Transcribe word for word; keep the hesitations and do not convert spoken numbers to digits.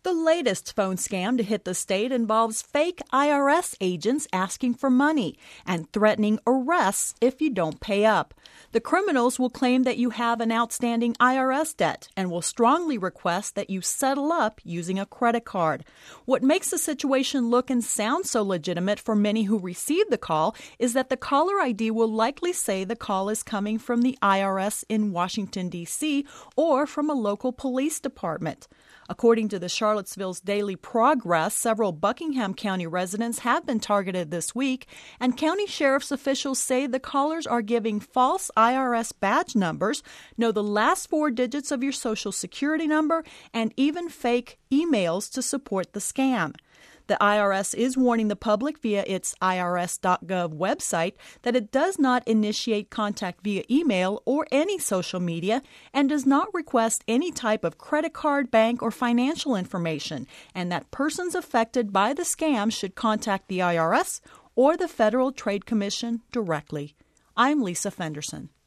The latest phone scam to hit the state involves fake I R S agents asking for money and threatening arrests if you don't pay up. The criminals will claim that you have an outstanding I R S debt and will strongly request that you settle up using a credit card. What makes the situation look and sound so legitimate for many who receive the call is that the caller I D will likely say the call is coming from the I R S in Washington, D C or from a local police department. According to the Charlottesville's Daily Progress, several Buckingham County residents have been targeted this week, and county sheriff's officials say the callers are giving false I R S badge numbers, know the last four digits of your Social Security number, and even fake emails to support the scam. The I R S is warning the public via its I R S dot gov website that it does not initiate contact via email or any social media and does not request any type of credit card, bank, or financial information, and that persons affected by the scam should contact the I R S or the Federal Trade Commission directly. I'm Lisa Fenderson.